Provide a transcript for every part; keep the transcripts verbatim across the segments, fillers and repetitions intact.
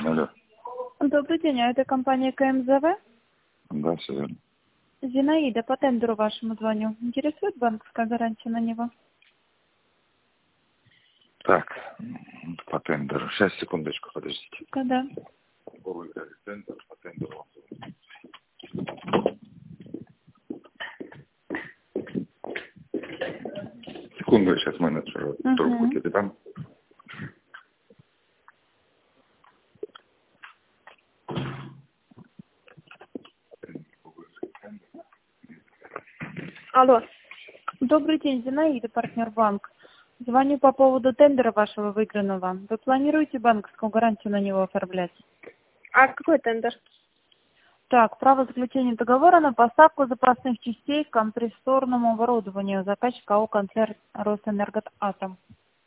Алло. Добрый день, а это компания КМЗВ? Да, все верно. Зинаида, по тендеру вашему звоню. Интересует банковская гарантия на него? Так, по тендеру. Сейчас, секундочку, подождите. Да. Выиграли тендер по тендеру. Секунду, сейчас менеджер Угу. трубку передам. Алло. Добрый день, Зинаида, партнер банк. Звоню по поводу тендера вашего выигранного. Вы планируете банковскую гарантию на него оформлять? А какой тендер? Так, право заключения договора на поставку запасных частей к компрессорному оборудованию. Заказчик АО «Концерн Росэнергоатом».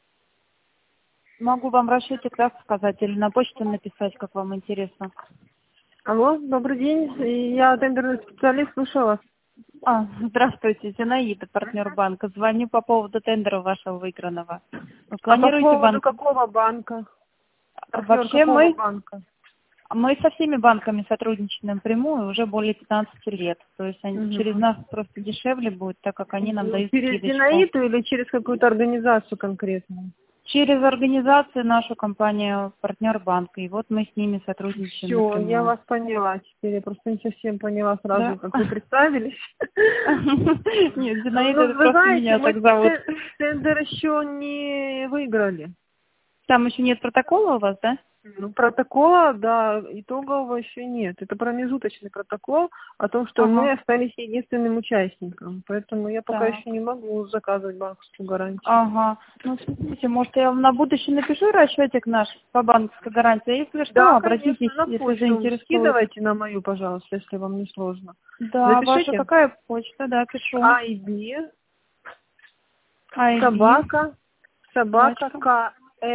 Могу вам расчетик так сказать или на почту написать, как вам интересно. Алло, добрый день. Я тендерный специалист, слушаю вас. А, здравствуйте, Зинаида, партнер банка. Звоню по поводу тендера вашего выигранного. Вы планируете А по поводу банк? какого банка? Партнер Вообще какого мы, банка? мы со всеми банками сотрудничаем напрямую уже более пятнадцати лет. То есть они, Угу. через нас просто дешевле будет, так как они нам дают Через скидочку. Зинаиду или через какую-то организацию конкретную? Через организацию нашу компанию партнер банка. И вот мы с ними сотрудничаем Все, напрямую. я вас поняла теперь. Я просто не совсем поняла сразу, Да? как вы представились. Нет, Зинаида, Ну, это вы просто знаете, меня мы так зовут. те- тендер еще не выиграли. Там еще нет протокола у вас, да? Ну, протокола, да, итогового еще нет. Это промежуточный протокол о том, что Ага. мы остались единственным участником. Поэтому я пока Так. еще не могу заказывать банковскую гарантию. Ага. Ну, смотрите, может, я вам на будущее напишу расчетик наш по банковской гарантии. Если что, Да, обратитесь, конечно, на если почту заинтересует. скидывайте на мою, пожалуйста, если вам не сложно. Да, ваша Запишите. какая почта? Да, пишу. ай би, ай би, собака, собака, точка.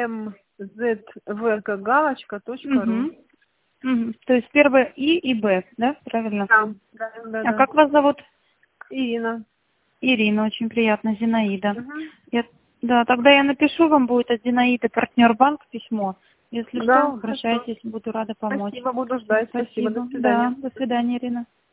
кмзв, галочка, точка ру. Угу. Угу. То есть первое И и Б, да? Правильно? Да, да, да, А да. как вас зовут? Ирина. Ирина, очень приятно, Зинаида. Угу. Я, да, тогда я напишу вам, будет от Зинаиды партнер банк письмо. Если Да, что, обращайтесь, буду рада помочь. спасибо, буду ждать. Спасибо, Спасибо. до свидания. Да, до свидания, Ирина.